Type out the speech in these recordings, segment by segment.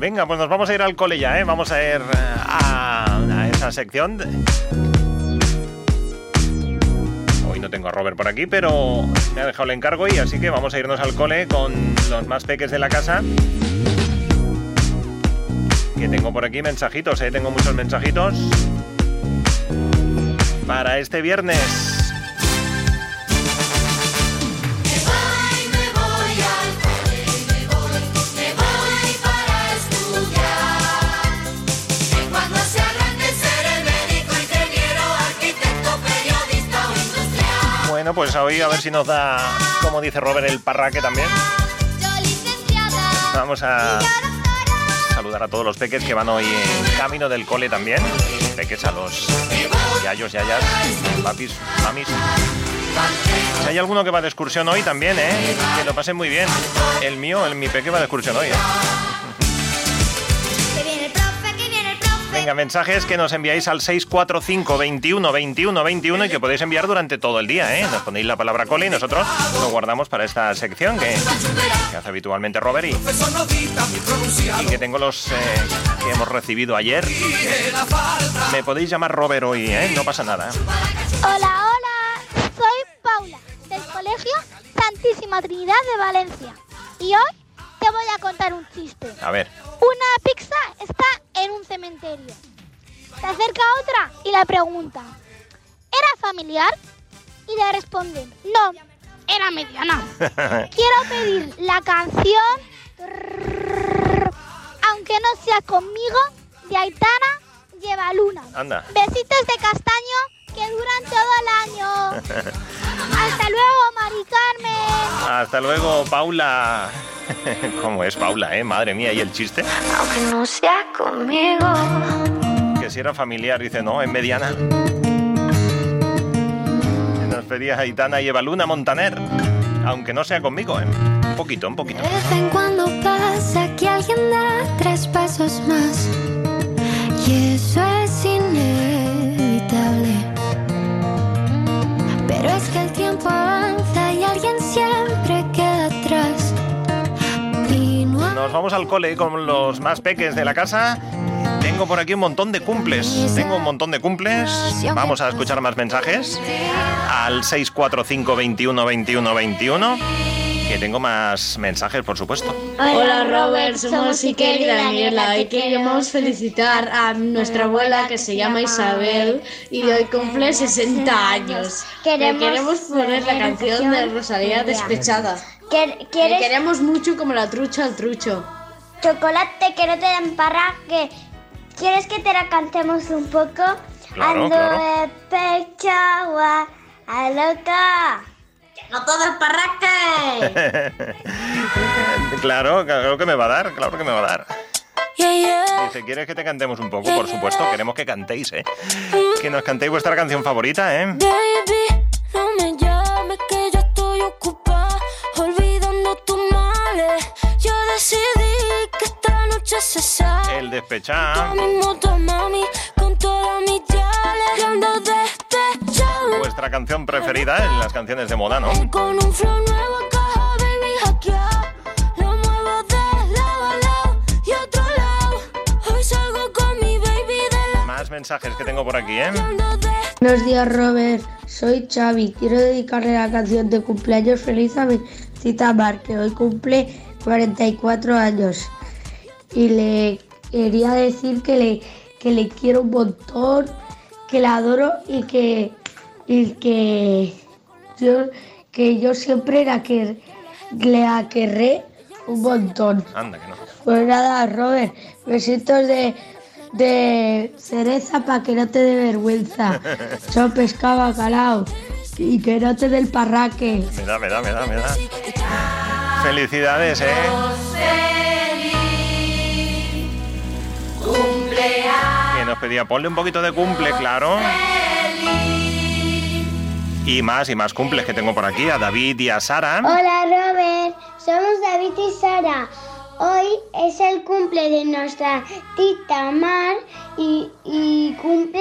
Venga, pues nos vamos a ir al cole ya, ¿eh? Vamos a ir a esa sección. Hoy no tengo a Robert por aquí, pero me ha dejado el encargo y así que vamos a irnos al cole con los más peques de la casa. Que tengo por aquí mensajitos, ¿eh? Tengo muchos mensajitos para este viernes. Bueno, pues hoy a ver si nos da, como dice Robert, el parraque también. Vamos a saludar a todos los peques que van hoy en camino del cole también. Peques a los yayos, yayas, papis, mamis. Si hay alguno que va de excursión hoy también, que lo pasen muy bien. Mi peque va de excursión hoy, Venga, mensajes que nos enviáis al 645 21 21 21 y que podéis enviar durante todo el día, Nos ponéis la palabra cole y nosotros lo guardamos para esta sección que hace habitualmente Robert y que tengo los que hemos recibido ayer. Me podéis llamar Robert hoy, no pasa nada. Hola, soy Paula, del Colegio Santísima Trinidad de Valencia. Y hoy te voy a contar un chiste. A ver. Una pizza está en un cementerio. Se acerca otra y le pregunta: ¿era familiar? Y le responden: no, era mediana. Quiero pedir la canción Aunque no sea conmigo, de Aitana Lleva Luna. Anda. Besitos de castaño que duran todo el año. Hasta luego, Mari Carmen. Hasta luego, Paula. ¿Cómo es Paula, Madre mía, ¿y el chiste? Aunque no sea conmigo. Que si era familiar, dice, no, es mediana. Nos pedía Aitana y Evaluna Montaner. Aunque no sea conmigo, Un poquito. De vez en cuando pasa que alguien da 3 pasos más. Y eso es inevitable. Pero es que el tiempo avanza y alguien siempre queda atrás. Nos vamos al cole con los más peques de la casa. Tengo por aquí un montón de cumples. Vamos a escuchar más mensajes al 645 21 21 21. Que tengo más mensajes, por supuesto. Hola Robert, somos Iker y Daniela y queremos felicitar a nuestra abuela que se llama Isabel y hoy cumple 60 años. Queremos poner la canción de Rosalía, Despechada. Le queremos mucho como la trucha al trucho. Chocolate, que no te den parraque. ¿Quieres que te la cantemos un poco? Claro, claro. Despechada a loca. ¡No todo el parraque! Claro que me va a dar, Dice, ¿quieres que te cantemos un poco? Por supuesto, queremos que cantéis, Que nos cantéis vuestra canción favorita, Baby, no me llames que yo estoy ocupada, olvidando tus males. Yo decidí que esta noche se sale. El despechado. Con mi moto, mami, con todas mis yales. Yo ando despechado. Vuestra canción preferida en las canciones de moda, ¿no? Con un flow nuevo, caja, baby, hackeado. Lo muevo de lado a lado y otro lado. Hoy salgo con mi baby de la... Más mensajes que tengo por aquí, Buenos días, Robert. Soy Xavi. Quiero dedicarle la canción de cumpleaños feliz a mi cita Mar, que hoy cumple 44 años. Y le quería decir que le quiero un montón, que la adoro y que yo siempre la querré un montón. Anda, que no. Pues nada, Robert, besitos de cereza para que no te dé vergüenza. Son pescado bacalao y que no te dé el parraque. Me da. Felicidades, Que nos pedía, ponle un poquito de cumple, claro. Y más cumples que tengo por aquí, a David y a Sara. Hola Robert, somos David y Sara. Hoy es el cumple de nuestra tita Mar y cumple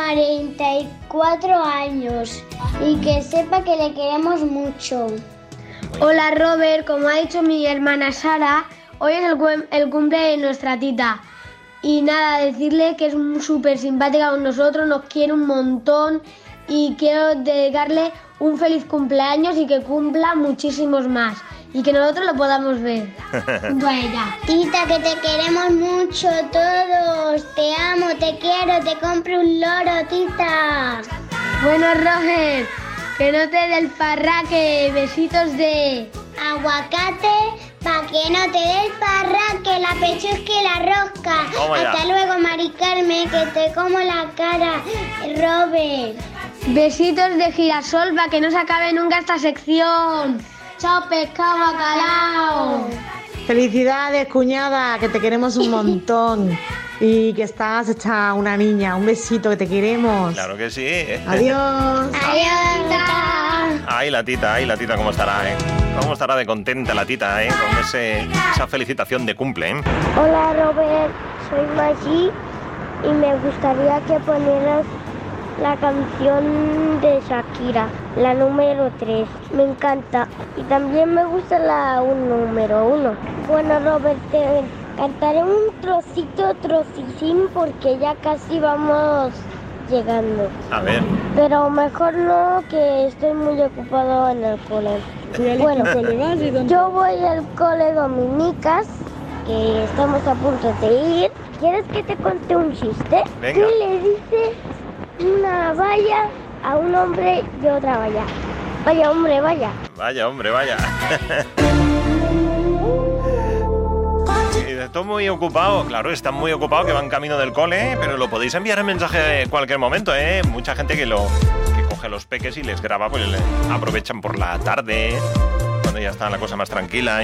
44 años. Y que sepa que le queremos mucho. Hola Robert, como ha dicho mi hermana Sara, hoy es el cumple de nuestra tita. Y nada, decirle que es súper simpática con nosotros, nos quiere un montón y quiero dedicarle un feliz cumpleaños y que cumpla muchísimos más y que nosotros lo podamos ver. Vaya. Tita, que te queremos mucho todos, te amo, te quiero, te compro un loro, tita. Bueno, Roger, que no te dé el parraque, besitos de aguacate. Pa' que no te dé el parraque, la pechusque la rosca. Hasta luego, Mari Carmen, que te como la cara, Robert. Besitos de girasol para que no se acabe nunca esta sección. Chao, pescado, bacalao. Felicidades, cuñada, que te queremos un montón. Y que estás hecha una niña. Un besito, que te queremos. Claro que sí. Adiós. Adiós. Ay, la tita, ¿cómo estará, eh? ¿Cómo estará de contenta la tita, con esa felicitación de cumple, eh? Hola, Robert, soy Maggie y me gustaría que ponieras la canción de Shakira, la número 3. Me encanta. Y también me gusta la número 1. Bueno, Robert, te cantaré un trocicín, porque ya casi vamos llegando. A ver. Pero mejor no, que estoy muy ocupado en el cole. Bueno, yo voy al cole Dominicas, que estamos a punto de ir. ¿Quieres que te cuente un chiste? Venga. ¿Qué le dice una valla a un hombre y otra valla? Vaya, hombre, vaya. Vaya, hombre, vaya. Estoy muy ocupado, claro, están muy ocupados, que van camino del cole, pero lo podéis enviar en mensaje en cualquier momento, ¿eh? Mucha gente que coge los peques y les graba, pues aprovechan por la tarde, cuando ya está la cosa más tranquila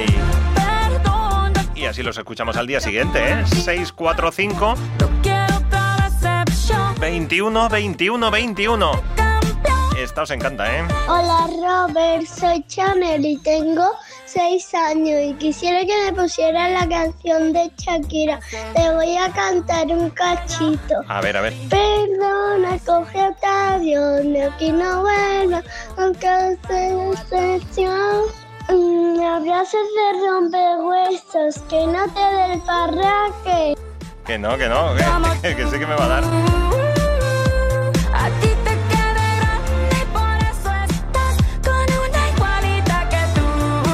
y así los escuchamos al día siguiente, ¿eh? 645 21 21 21. Esta os encanta, ¿eh? Hola, Robert, soy Chanel y tengo 6 años y quisiera que me pusieran la canción de Shakira. Te voy a cantar un cachito. A ver. Perdona, coge otro avión, de aquí no vuelva, aunque se excepción. Abrazos de rompehuesos, que no te dé el parraque. Que no, que sé que me va a dar. A ti te queda grande y por eso estás con una igualita que tú.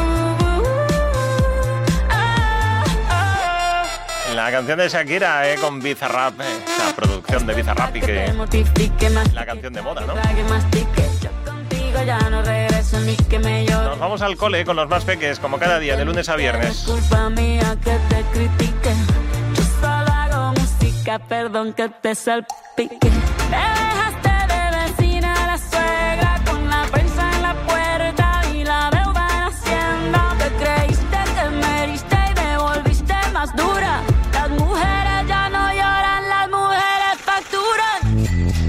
La canción de Shakira, con Bizarrap, la producción de Bizarrap y que la canción de moda, ¿no? Nos vamos al cole con los más peques, como cada día, de lunes a viernes. Culpa mía que te critique. Yo solo hago música, perdón que te salpique. Me dejaste de vecina a la suegra con la prensa en la puerta y la deuda en Hacienda. Te creíste que me heriste y me volviste más dura. Las mujeres ya no lloran, las mujeres facturan.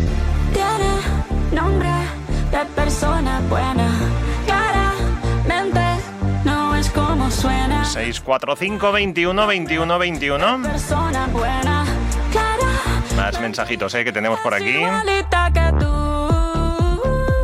Tiene nombre de persona buena, claramente no es como suena. 645 21 21 21. Persona buena, clara. Más mensajitos, que tenemos por aquí. Igualita que tú,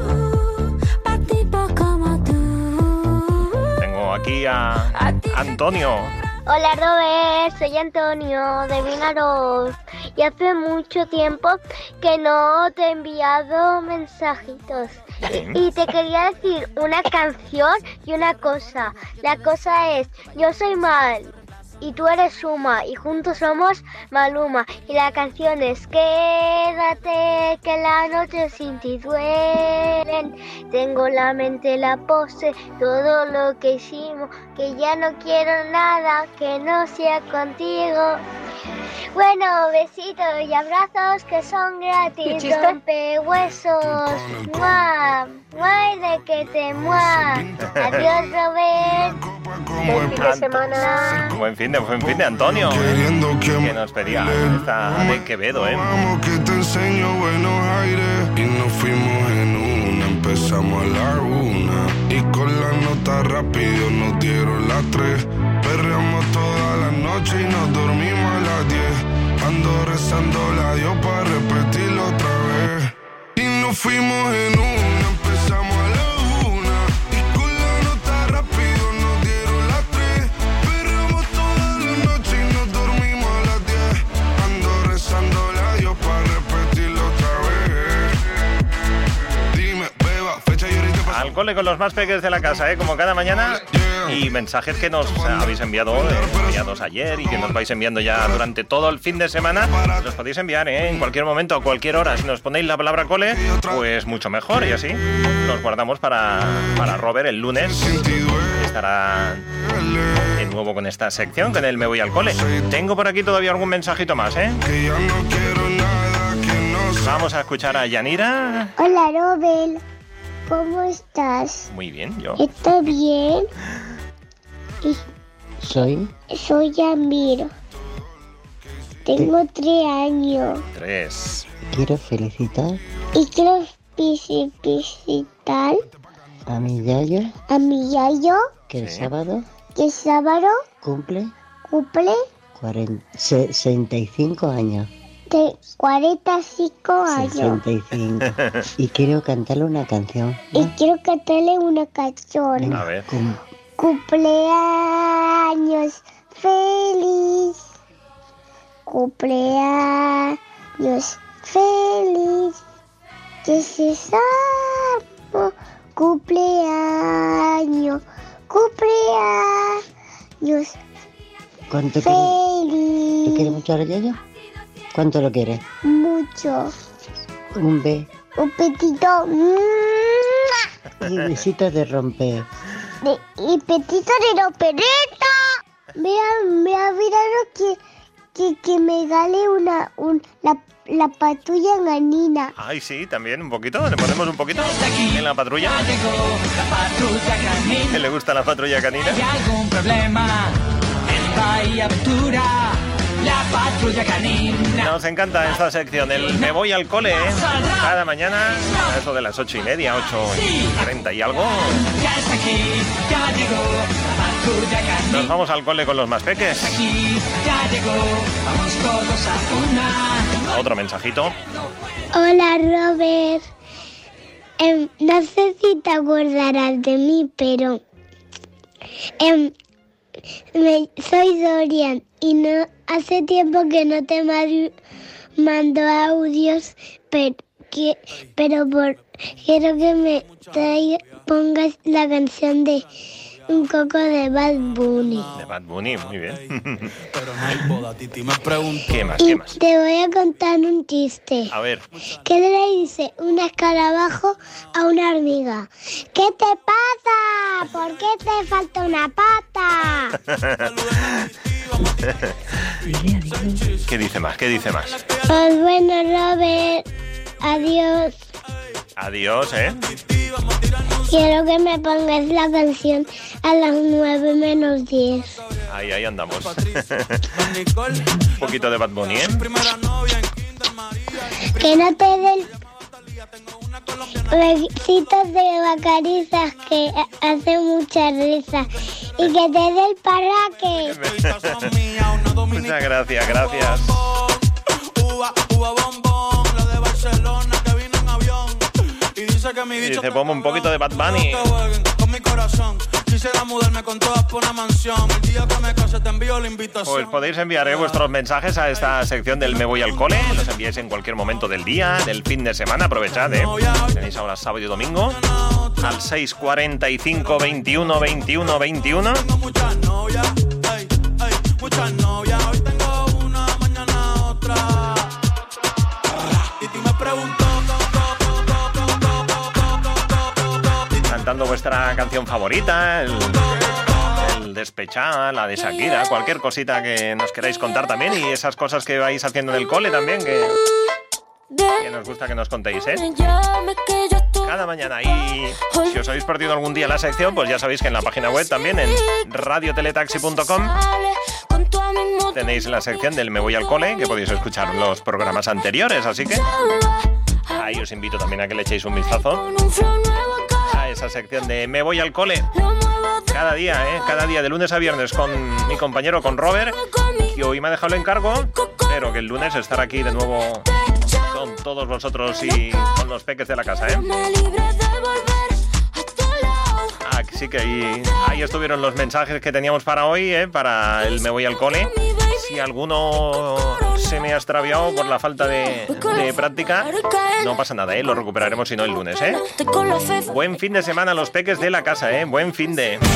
pa' tipo como tú. Tengo aquí a Antonio. Hola, Robert, soy Antonio de Vinaros y hace mucho tiempo que no te he enviado mensajitos y te quería decir una canción y una cosa. La cosa es, yo soy Mal y tú eres Suma y juntos somos Maluma y la canción es quédate que la noche sin ti duelen, tengo la mente, la pose, todo lo que hicimos, que ya no quiero nada que no sea contigo. Bueno, besitos y abrazos que son gratis, rompehuesos, ¡mua! ¡Mua! De que te mueva. Adiós, Robert. Buen fin de semana. Buen fin de Antonio, que nos pedía esta de Quevedo, Vamos que te enseño buenos aires y nos fuimos en una, empezamos a la 1 y con la nota rápido nos dieron las 3. Perreamos toda la noche y nos dormimos a las 10. Ando rezando la Dios para repetirlo otra vez. Y nos fuimos en una, empezamos a la 1 y con la nota rápido nos dieron las 3. Perreamos toda cole con los más pequeños de la casa, como cada mañana. Y mensajes que nos habéis enviado, enviados ayer y que nos vais enviando ya durante todo el fin de semana. Los podéis enviar en cualquier momento, a cualquier hora. Si nos ponéis la palabra cole, pues mucho mejor. Y así los guardamos para Robert el lunes. Estará de nuevo con esta sección, con el Me Voy al Cole. Tengo por aquí todavía algún mensajito más, Vamos a escuchar a Yanira. Hola, Robert. ¿Cómo estás? Muy bien, yo. ¿Estás bien? Soy Yamiro. Tengo 3 años. 3. Quiero felicitar Y quiero visitar a mi yayo que el sábado cumple 65 años. de 45 años. 65. Y quiero cantarle una canción. Y quiero cantarle una canción. A ver. Cumpleaños feliz. Cumpleaños feliz. Que se sabe. Cumpleaños. ¿Cuánto feliz. ¿Tú quieres mucho a yayo? ¿Cuánto lo quieres? Mucho. Un petito. Y besitos de romper. Y petito de rompereta. Me ha olvidado que me gale la patrulla ganina. Ay, sí, también un poquito. Le ponemos un poquito en la patrulla. ¿Que le gusta la patrulla canina? ¿Hay algún problema? Esta y aventura. La patrulla canina. Nos encanta esta sección, el Me Voy al Cole, cada mañana, a eso de las 8:30, 8:30 y algo. Ya está aquí, ya llegó la patrulla canina. Nos vamos al cole con los más peques. Aquí, ya llegó, vamos todos a una. Otro mensajito. Hola, Robert. No sé si te acordarás de mí, pero soy Dorian y no hace tiempo que no te mando audios, pero quiero que me pongas la canción de Un Coco de Bad Bunny. De Bad Bunny, muy bien. Pero no hay boda, Titi me pregunta. ¿Qué más? Te voy a contar un chiste. A ver. ¿Qué le dice un escarabajo a una hormiga? ¿Qué te pasa? ¿Por qué te falta una pata? ¿Qué dice más? Pues bueno, Robert, adiós. Adiós, Quiero que me pongas la canción a las 9:10. Ahí andamos. Un poquito de Bad Bunny, Que no te den besitos de vacarizas que hace mucha risa. Y que te dé el parraque. Muchas gracias. Y dice, ponme un poquito de Bad Bunny. Pues podéis enviar vuestros mensajes a esta sección del Me Voy al Cole. Los enviáis en cualquier momento del día, del fin de semana. Aprovechad, tenéis ahora sábado y domingo. Al 645 21 21 21. Muchas novias, hoy tengo una, mañana otra. Y tú me preguntó. Cantando vuestra canción favorita, el despechada, la de Shakira, cualquier cosita que nos queráis contar también, y esas cosas que vais haciendo en el cole también, que nos gusta que nos contéis, cada mañana. Y si os habéis perdido algún día la sección, pues ya sabéis que en la página web también, en radioteletaxi.com, tenéis la sección del Me Voy al Cole, que podéis escuchar los programas anteriores, así que ahí os invito también a que le echéis un vistazo a esa sección de Me Voy al Cole. Cada día, de lunes a viernes, con mi compañero, con Robert, que hoy me ha dejado el encargo, pero que el lunes estará aquí de nuevo con todos vosotros y con los peques de la casa, Así que ahí estuvieron los mensajes que teníamos para hoy, para el Me Voy al Cole. Si alguno se me ha extraviado por la falta de práctica, no pasa nada, lo recuperaremos si no el lunes, ¿eh? Buen fin de semana a los peques de la casa, ¿eh? Buen fin de...